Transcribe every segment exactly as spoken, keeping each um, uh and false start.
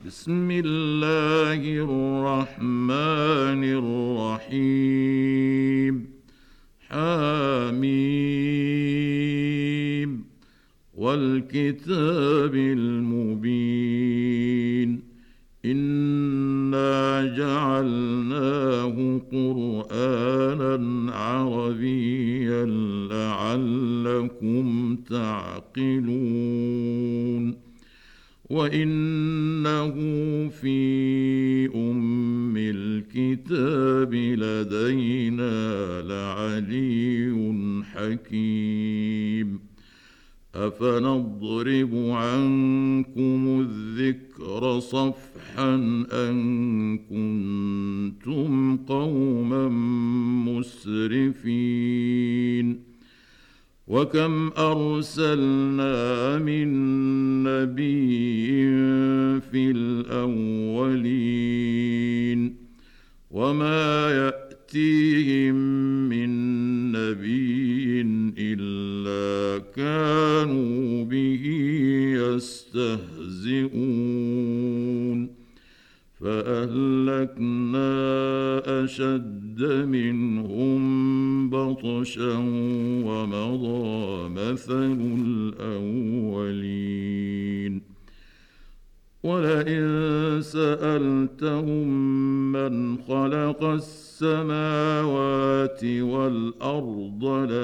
بسم الله الرحمن الرحيم حميم والكتاب المبين إنا جعلناه قرآنا عربيا لعلكم تعقلون وإنه في أم الكتاب لدينا لعلي حكيم أفنضرب عنكم الذكر صفحا أن كنتم قوما مسرفين وكم أرسلنا من نبي في الأولين وما يأتيهم من نبي إلا كانوا به يستهزئون فأهلكنا أشد منهم بطشا ومضى مثل الأولين ولئن سألتهم من خلق السماوات والأرض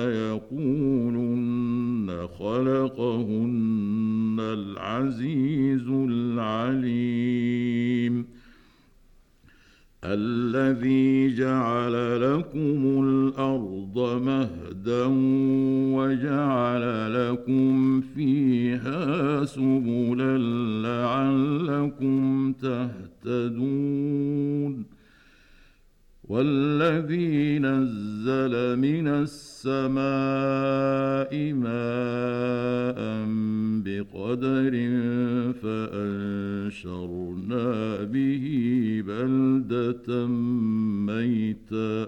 ليقولن خلقهن العزيز العليم الذي جعل لكم الأرض مهدا وجعل لكم فيها سبلا لعلكم تهتدون والذي نزل من السماء ماء بقدر فأنشرنا به بلدة ميتا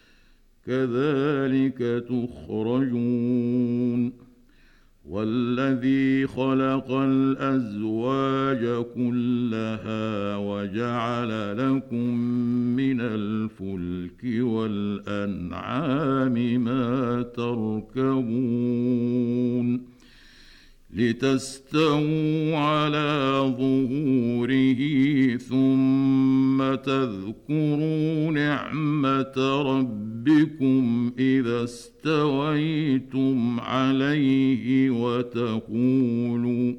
كذلك تخرجون والذي خلق الأزواج كلها وجعل لكم من الفلك والأنعام ما تركبون لتستووا على ظهوره ثم تذكروا نعمة ربكم إذا استويتم عليه وتقولوا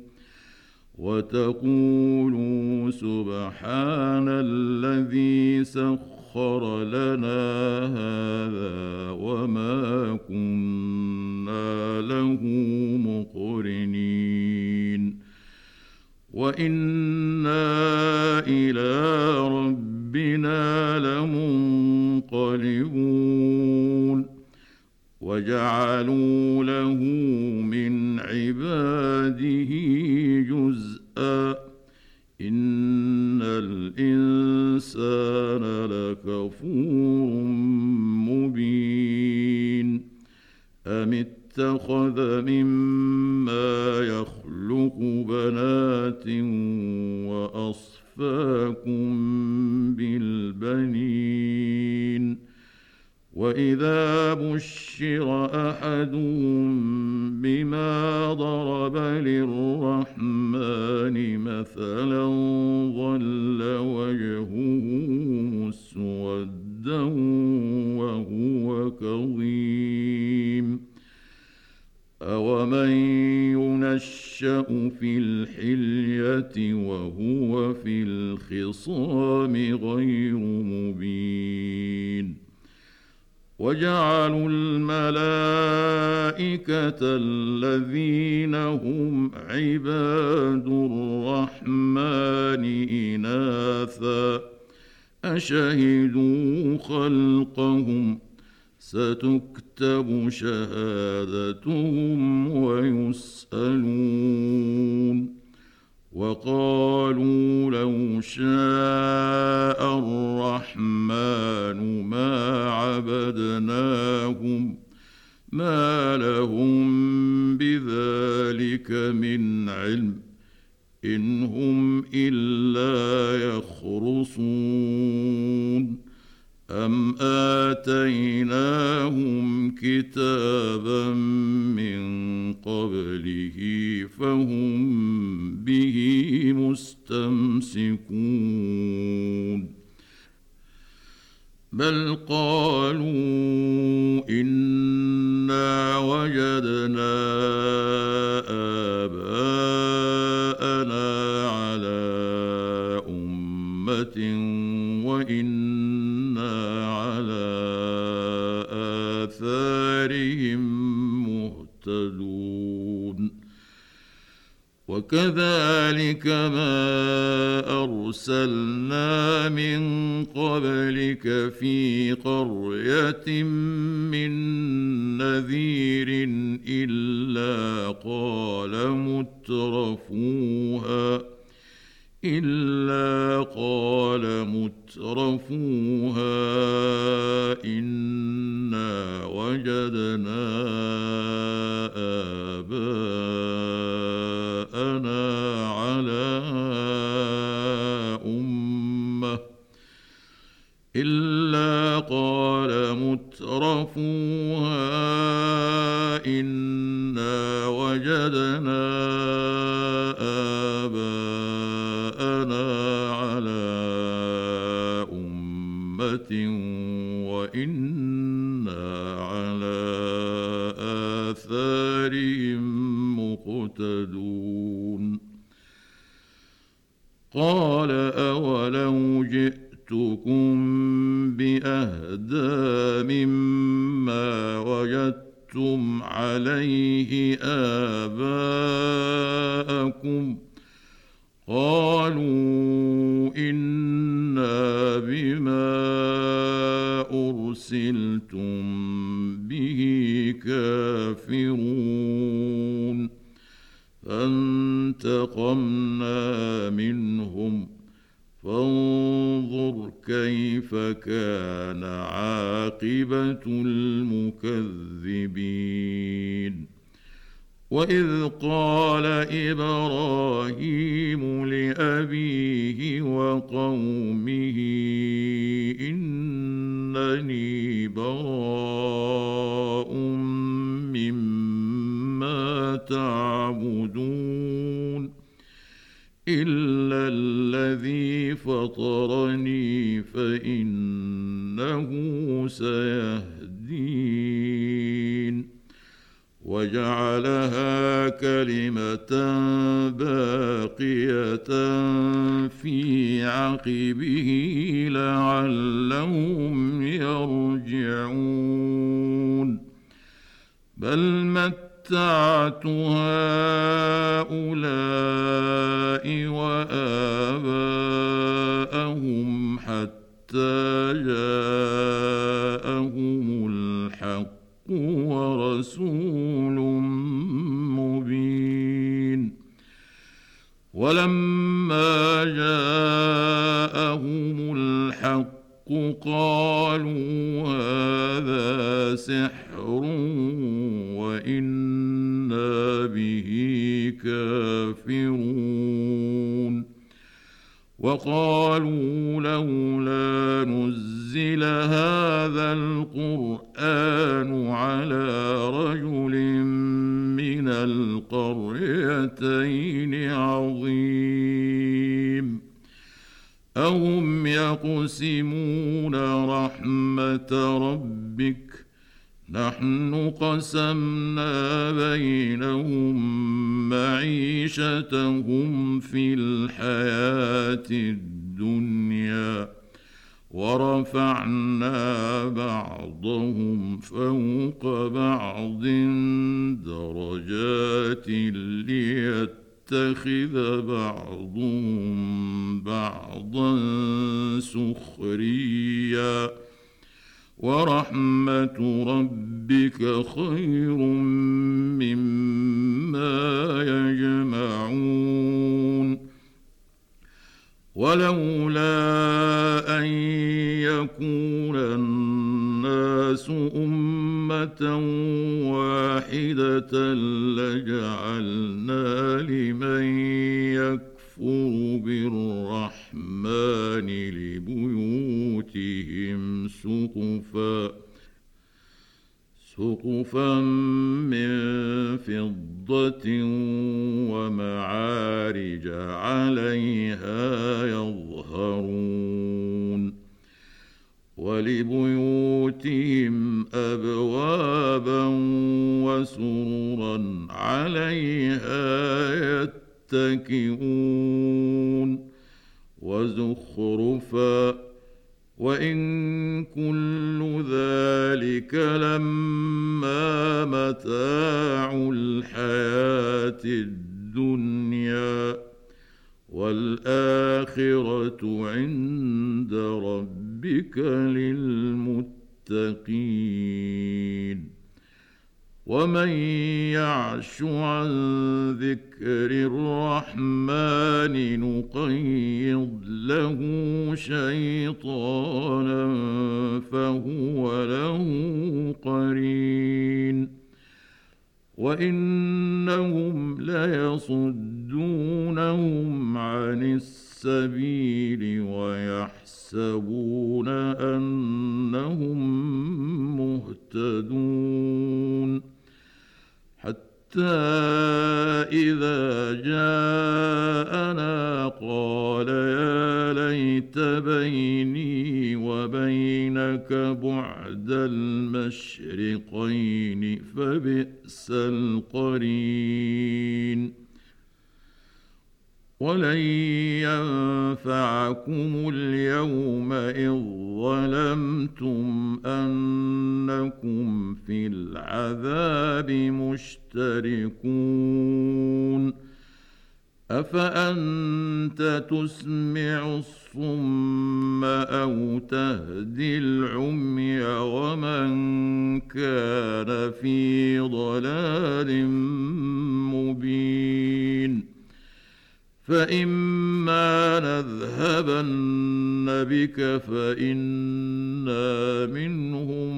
وتقولوا سبحان الذي سخر لنا هذا وما كنا له مقرنين وإنا إلى ربنا لمنقلبون وجعلوا له من عباده جزءا إن الإنسان لكفور مبين أم اتخذ مما يخلق بنات وأصفاكم بالبنين وإذا بشر أحدهم بما ضرب للرحمن مثلا ظل وجهه مسودا وهو كظيم أومن ينشأ في الحلية وهو في الخصام غير مبين وجعلوا الملائكة الذين هم عباد الرحمن إناثا أشهدوا خلقهم ستكتب شهادتهم ويسألون وقالوا لو شاء الرحمن ما عبدناهم ما لهم بذلك من علم إن هم إلا مستمسكون بل قالوا إنا وجدنا آباءنا على أمة وإنا على آثارهم مهتدون وكذلك ما أرسلنا من قبلك في قرية من نذير إلا قال مترفوها إلا قال مترفوها إنا وجدنا آباءنا على أمة إلا قال مترفوها إنا وجدنا آباءنا على أمة وإنا على آثارهم مقتدون قال أولو جئتكم بأهدى مما وجدتم عليه آباءكم قالوا إنا بما أرسلتم به كافرون فانتقمنا منهم فانظر كيف كان عاقبة المكذبين وإذ قال إبراهيم لأبيه وقومه إنني براء مما تعبدون إلا الذي فطرني فإنه سيهدين وجعلها كلمة باقية في عقبه لعلهم يرجعون بل متعت هؤلاء وآباءهم حتى جاءهم الحق ورسول مبين ولما جاءهم الحق قالوا هذا سحر وإنا به كافرون وقالوا لولا نزل هذا القرآن على رجل من القريتين عظيم أهم يقسمون رحمة ربك نحن قسمنا بينهم معيشتهم في الحياة الدنيا ورفعنا بعضهم فوق بعض درجات ليتخذ بعضهم بعضا سخريا ورحمة ربك خير مما يجمعون ولولا أن يكون الناس أمة واحدة لجعلنا لمن يكفر بالرحمن لبيوتهم سقفا سقفا من فضة ومعارج عليها يظهرون ولبيوتهم أبوابا وسررا عليها يتكئون وزخرفا وإن كل ذلك لما متاع الحياة الدنيا والآخرة عند ربك للمتقين ومن يعش عن ذكر الرحمن نقيض له شيطانا فهو له قرين وإنهم ليصدونهم عن السبيل ويحسبون أنهم مهتدون حتى إذا جاءنا قال يا ليت بيني وبينك بعد المشرقين فبئس القرين ولن ينفعكم اليوم إذ ظلمتم أنكم في العذاب مشتركون أفأنت تسمع الصم أو تهدي العمي ومن كان في ضلال مبين فإما نذهبن بك فإنا منهم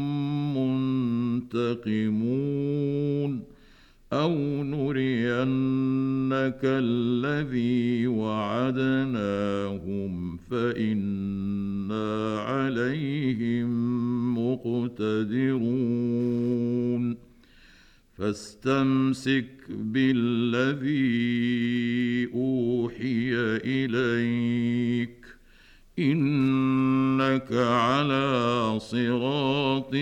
منتقمون أو نرينك الذي وعدناهم فإنا عليهم مقتدرون فاستمسك بالذي أوحي إليك إنك على صراط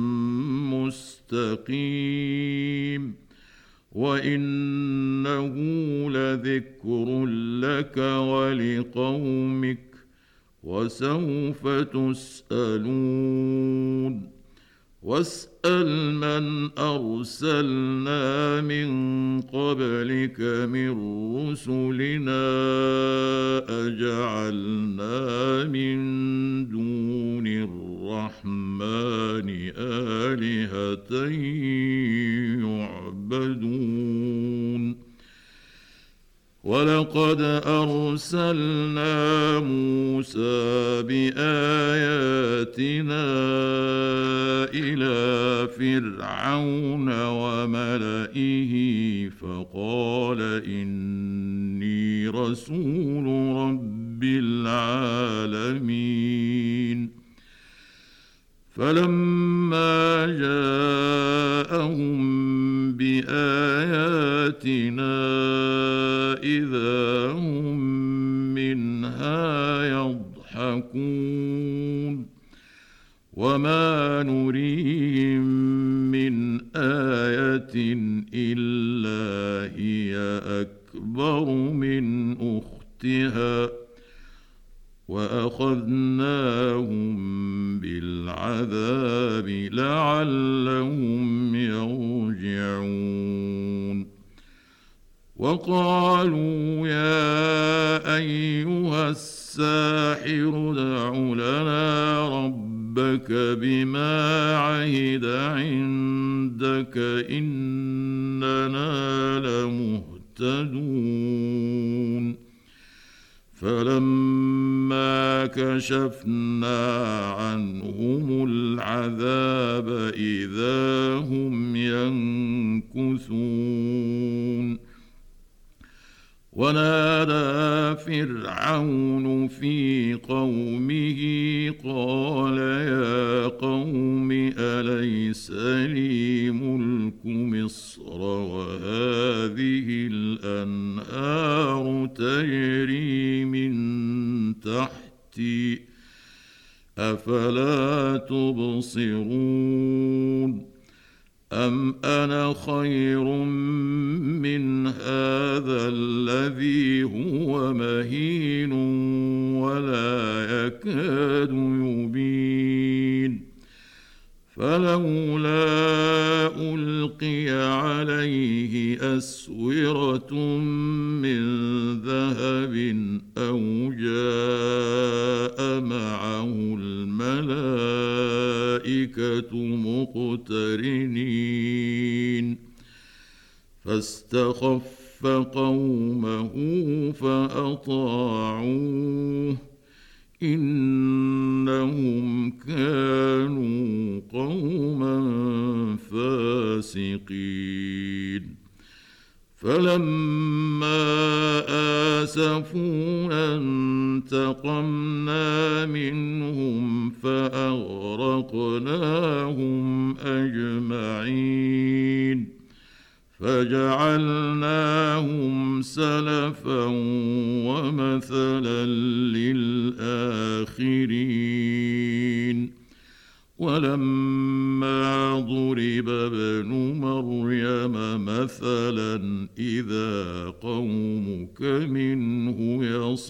مستقيم وإنه لذكر لك ولقومك وسوف تسألون واسأل من أرسلنا من قبلك من رسلنا أجعلنا من دون الرحمن آلهة يعبدون ولقد أرسلنا موسى بآياتنا إلى فرعون وملئه فقال إني رسول رب العالمين فلما جاءهم بآياتنا إذا هم منها يضحكون وما نريهم من آية إلا هي أكبر من أختها وأخذناهم بالعذاب لعلهم يرجعون وقالوا يا أيها الساحر ادع لنا ربك بما عهد عندك إننا لمهتدون فلما كشفنا عنهم العذاب إذا هم ينكثون ونادى فرعون في قومه قال يا قوم أليس لي ملك مصر وهذه الأرض الأنهار تجري من تحتي أفلا تبصرون أم أنا خير من هذا الذي هو مهين ولا يكاد يبين فلولا ألقي عليه أسورة من ذهب أو جاء معه الملائكة مقترنين فاستخف قومه فأطاعوه إنهم كانوا قوما فاسقين فلما آسفونا انتقمنا منهم فأغرقناهم أجمعين فجعلناهم سلفا ومثلا للآخرين ولما ضرب ابن مريم مثلا إذا قومك منه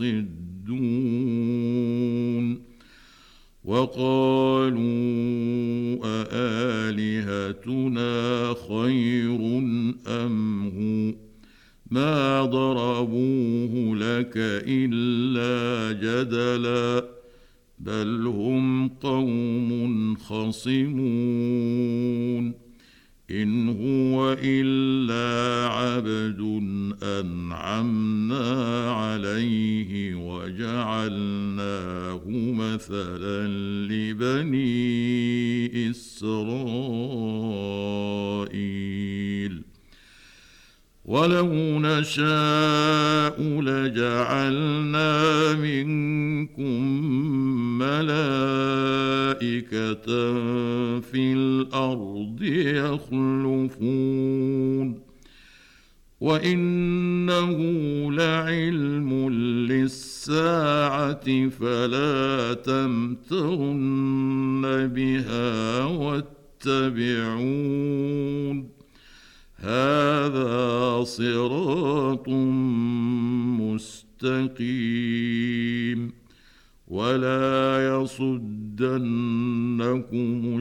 يصدون وقالوا أآلهتنا خير أم هو ما ضربوه لك إلا جدلا بل هم قوم خصمون إن هو إلا عبد أنعمنا عليه وجعلناه مثلا لبني إسرائيل ولو نشاء لجعلنا منكم ملائكة في الأرض يخلفون وإنه لعلم للساعة فلا تمترن بها واتبعون هذا صراط مستقيم ولا يصدنكم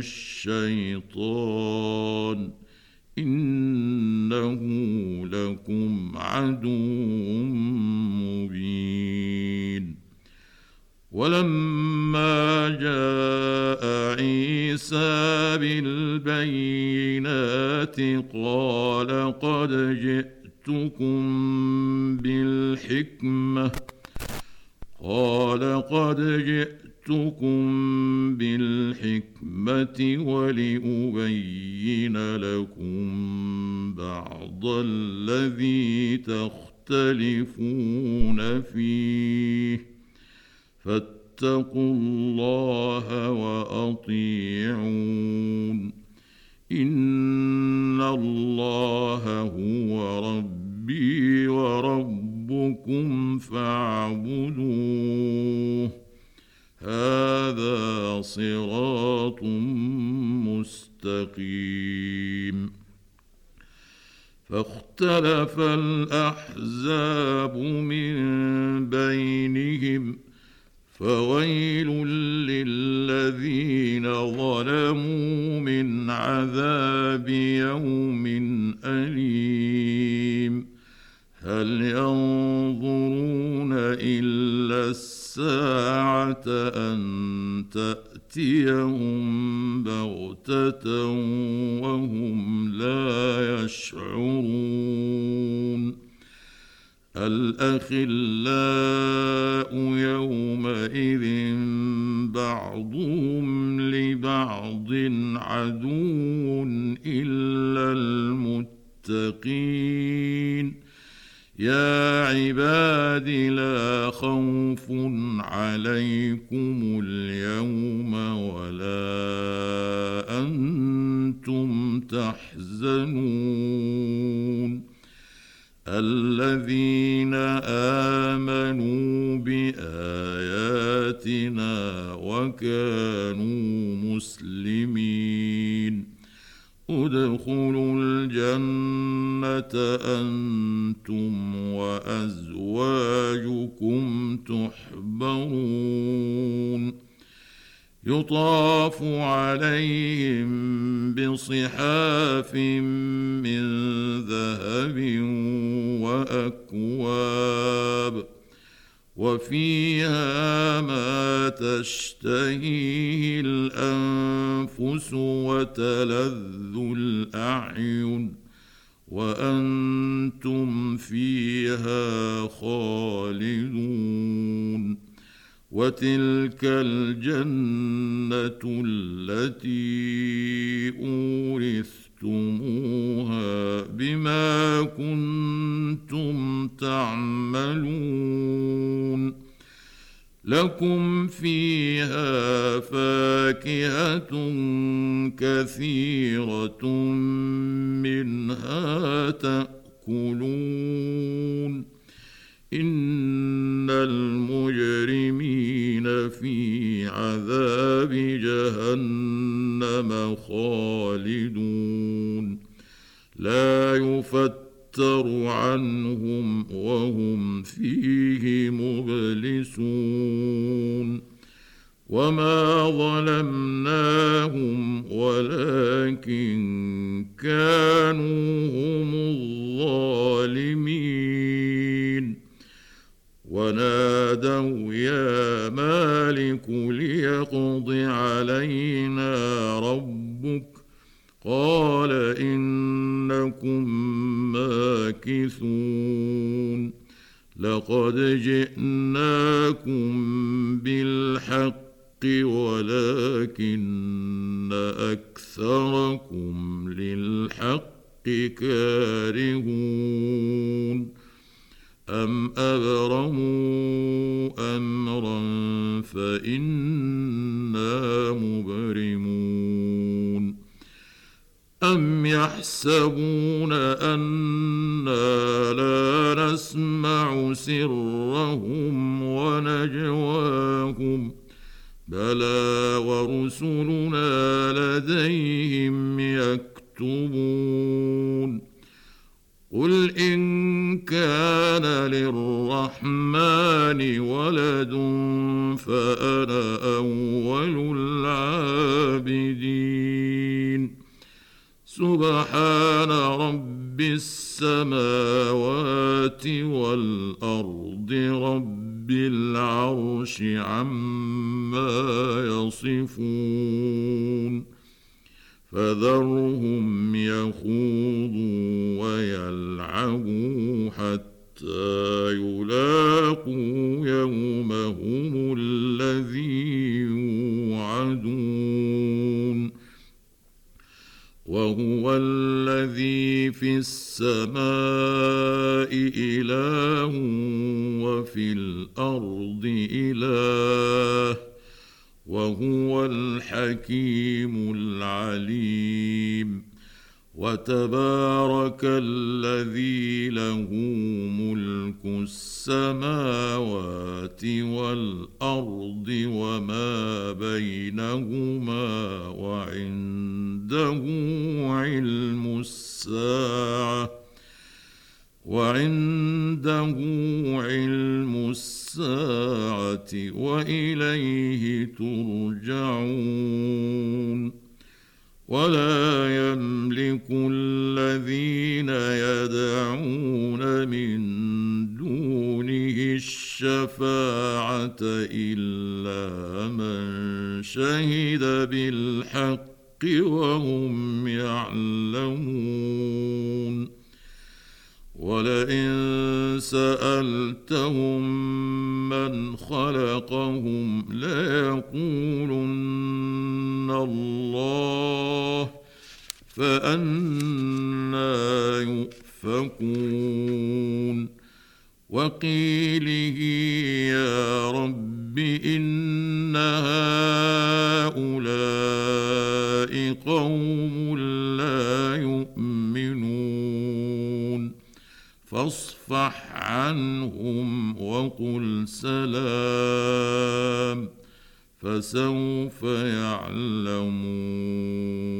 الشيطان إنه لكم عدو مبين ولما جاء عيسى بالبينات قال قد جئتكم بالحكمة قال قد جئتكم بالحكمة ولأبين لكم بعض الذي تختلفون فيه فاتقوا الله وأطيعون إن الله هو ربي وربكم فاعبدوه هذا صراط مستقيم فاختلف الأحزاب من بينهم فويل للذين ظلموا من عذاب يوم أليم هل ينظرون إلا الساعة أن تأتيهم بغتة وهم لا يشعرون الأخلاء يومئذ بعضهم لبعض عدو إلا المتقين يا عباد لا خوف عليكم اليوم ولا أنتم تحزنون الذين آمنوا بآياتنا وكانوا مسلمين ادخلوا الجنة أنتم وأزواجكم تحبرون يطاف عليهم بصحاف من ذهب وأكواب وفيها ما تشتهيه الأنفس وتلذ الأعين وأنتم فيها خالدون وتلك الجنة التي أورثتموها بما كنتم تعملون لكم فيها فاكهة كثيرة منها تأكلون إن المجرمين في عذاب جهنم خالدون لا يفتر عنهم وهم فيه مبلسون وما ظلمناهم ولكن كانوا هم الظالمين ونادوا يا مالك ليقض علينا ربك قال إنكم ماكثون لقد جئناكم بالحق ولكن أكثركم للحق كارهون أم أبرموا أمرا فإنا مبرمون أم يحسبون أنا لا نسمع سرهم ونجواهم بلى ورسلنا لديهم يكتبون قل إن كان للرحمن ولد فأنا أول العابدين سبحان رب السماوات والأرض رب العرش عما يصفون فذرهم يخوضوا ويلعبوا حتى يلاقوا يومهم الذي يوعدون وهو الذي في السماء إله وفي الأرض إله وهو الحكيم العليم وتبارك الذي له ملك السماوات والأرض وما بينهما وعنده علم الساعة وعنده علم الساعة وإليه ترجعون ولا يملك الذين يدعون من دونه الشفاعة إلا من شهد بالحق وهم يعلمون ولئن سألتهم من خلقهم ليقولن الله فأنى يؤفكون وقيله يا رب إن هؤلاء قوم لا يؤمنون فاصفح عنهم وقل سلام فسوف يعلمون.